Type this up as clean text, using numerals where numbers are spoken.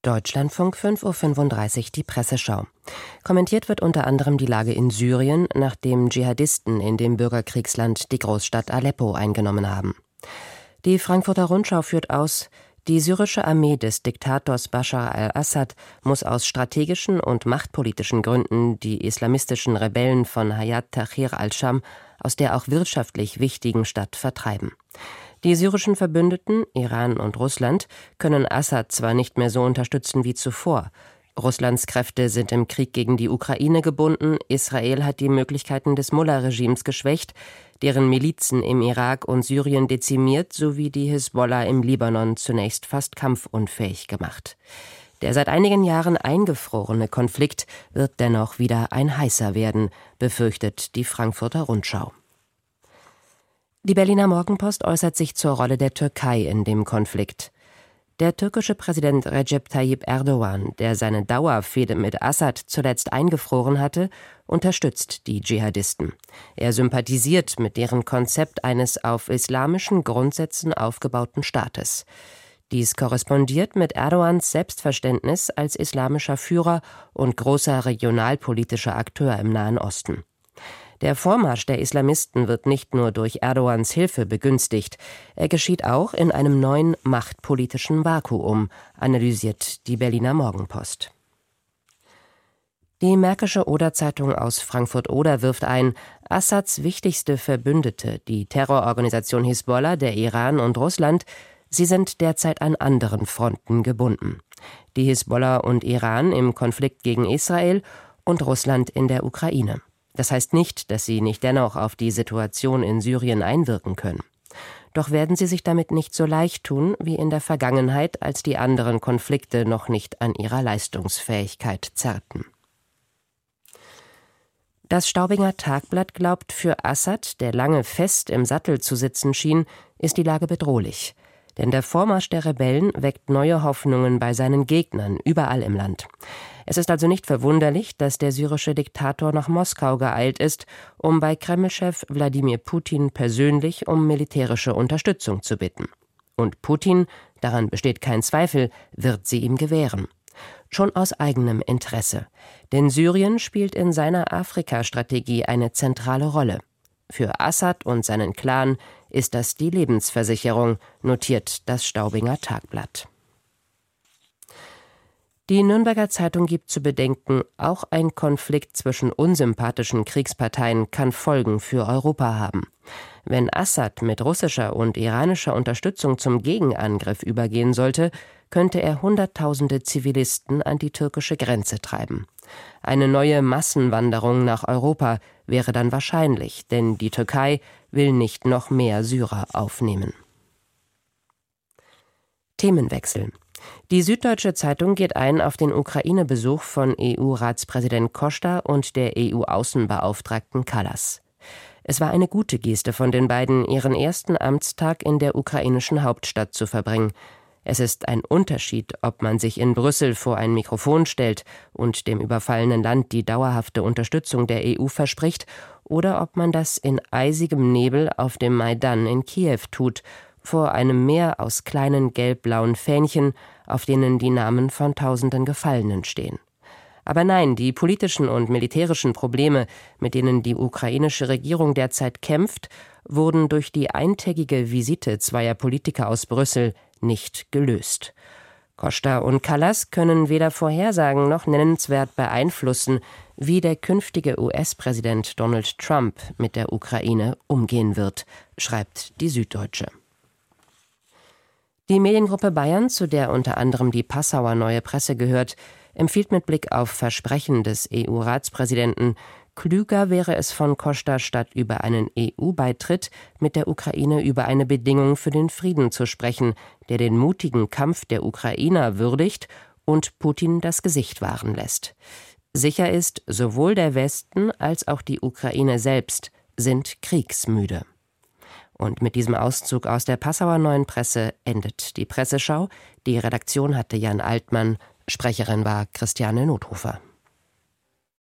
Deutschlandfunk 5:35 Uhr die Presseschau. Kommentiert wird unter anderem die Lage in Syrien, nachdem Dschihadisten in dem Bürgerkriegsland die Großstadt Aleppo eingenommen haben. Die Frankfurter Rundschau führt aus: Die syrische Armee des Diktators Bashar al-Assad muss aus strategischen und machtpolitischen Gründen die islamistischen Rebellen von Hayat Tahrir al-Sham aus der auch wirtschaftlich wichtigen Stadt vertreiben. Die syrischen Verbündeten, Iran und Russland, können Assad zwar nicht mehr so unterstützen wie zuvor. Russlands Kräfte sind im Krieg gegen die Ukraine gebunden, Israel hat die Möglichkeiten des Mullah-Regimes geschwächt, deren Milizen im Irak und Syrien dezimiert, sowie die Hisbollah im Libanon zunächst fast kampfunfähig gemacht. Der seit einigen Jahren eingefrorene Konflikt wird dennoch wieder ein heißer werden, befürchtet die Frankfurter Rundschau. Die Berliner Morgenpost äußert sich zur Rolle der Türkei in dem Konflikt. Der türkische Präsident Recep Tayyip Erdogan, der seine Dauerfehde mit Assad zuletzt eingefroren hatte, unterstützt die Dschihadisten. Er sympathisiert mit deren Konzept eines auf islamischen Grundsätzen aufgebauten Staates. Dies korrespondiert mit Erdogans Selbstverständnis als islamischer Führer und großer regionalpolitischer Akteur im Nahen Osten. Der Vormarsch der Islamisten wird nicht nur durch Erdogans Hilfe begünstigt, er geschieht auch in einem neuen machtpolitischen Vakuum, analysiert die Berliner Morgenpost. Die Märkische Oder-Zeitung aus Frankfurt-Oder wirft ein, Assads wichtigste Verbündete, die Terrororganisation Hisbollah, der Iran und Russland, sie sind derzeit an anderen Fronten gebunden. Die Hisbollah und Iran im Konflikt gegen Israel und Russland in der Ukraine. Das heißt nicht, dass sie nicht dennoch auf die Situation in Syrien einwirken können. Doch werden sie sich damit nicht so leicht tun wie in der Vergangenheit, als die anderen Konflikte noch nicht an ihrer Leistungsfähigkeit zerrten. Das Staubinger Tagblatt glaubt, für Assad, der lange fest im Sattel zu sitzen schien, ist die Lage bedrohlich. Denn der Vormarsch der Rebellen weckt neue Hoffnungen bei seinen Gegnern überall im Land. Es ist also nicht verwunderlich, dass der syrische Diktator nach Moskau geeilt ist, um bei Kremlchef Wladimir Putin persönlich um militärische Unterstützung zu bitten. Und Putin, daran besteht kein Zweifel, wird sie ihm gewähren. Schon aus eigenem Interesse. Denn Syrien spielt in seiner Afrika-Strategie eine zentrale Rolle. Für Assad und seinen Clan ist das die Lebensversicherung, notiert das Staubinger Tagblatt. Die Nürnberger Zeitung gibt zu bedenken, auch ein Konflikt zwischen unsympathischen Kriegsparteien kann Folgen für Europa haben. Wenn Assad mit russischer und iranischer Unterstützung zum Gegenangriff übergehen sollte, könnte er Hunderttausende Zivilisten an die türkische Grenze treiben. Eine neue Massenwanderung nach Europa wäre dann wahrscheinlich, denn die Türkei will nicht noch mehr Syrer aufnehmen. Themenwechsel. Die Süddeutsche Zeitung geht ein auf den Ukraine-Besuch von EU-Ratspräsident Costa und der EU-Außenbeauftragten Kallas. Es war eine gute Geste von den beiden, ihren ersten Amtstag in der ukrainischen Hauptstadt zu verbringen. Es ist ein Unterschied, ob man sich in Brüssel vor ein Mikrofon stellt und dem überfallenen Land die dauerhafte Unterstützung der EU verspricht, oder ob man das in eisigem Nebel auf dem Maidan in Kiew tut, vor einem Meer aus kleinen gelb-blauen Fähnchen, auf denen die Namen von tausenden Gefallenen stehen. Aber nein, die politischen und militärischen Probleme, mit denen die ukrainische Regierung derzeit kämpft, wurden durch die eintägige Visite zweier Politiker aus Brüssel nicht gelöst. Costa und Kallas können weder vorhersagen noch nennenswert beeinflussen, wie der künftige US-Präsident Donald Trump mit der Ukraine umgehen wird, schreibt die Süddeutsche. Die Mediengruppe Bayern, zu der unter anderem die Passauer Neue Presse gehört, empfiehlt mit Blick auf Versprechen des EU-Ratspräsidenten, klüger wäre es von Costa, statt über einen EU-Beitritt mit der Ukraine über eine Bedingung für den Frieden zu sprechen, der den mutigen Kampf der Ukrainer würdigt und Putin das Gesicht wahren lässt. Sicher ist, sowohl der Westen als auch die Ukraine selbst sind kriegsmüde. Und mit diesem Auszug aus der Passauer Neuen Presse endet die Presseschau. Die Redaktion hatte Jan Altmann, Sprecherin war Christiane Nothofer.